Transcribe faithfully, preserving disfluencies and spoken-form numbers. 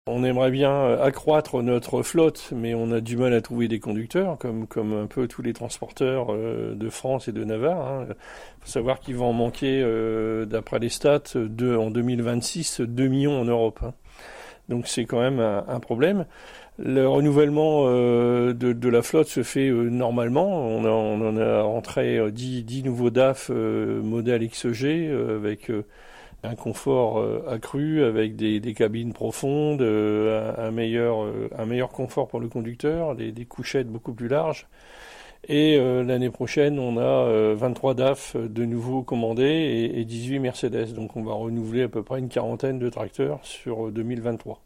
On aimerait bien accroître notre flotte, mais on a du mal à trouver des conducteurs, comme, comme un peu tous les transporteurs euh, de France et de Navarre. Il faut savoir qu'il va en manquer, euh, d'après les stats, deux, en deux mille vingt-six, deux millions en Europe. Hein. Donc c'est quand même un, un problème. Le renouvellement euh, de, de la flotte se fait euh, normalement. On, a, on en a rentré euh, dix, dix nouveaux D A F euh, modèle X G euh, avec... Euh, un confort euh, accru avec des, des cabines profondes, euh, un, un meilleur euh, un meilleur confort pour le conducteur, des, des couchettes beaucoup plus larges. Et euh, l'année prochaine, on a euh, vingt-trois D A F de nouveau commandés et, et dix-huit Mercedes. Donc on va renouveler à peu près une quarantaine de tracteurs sur deux mille vingt-trois.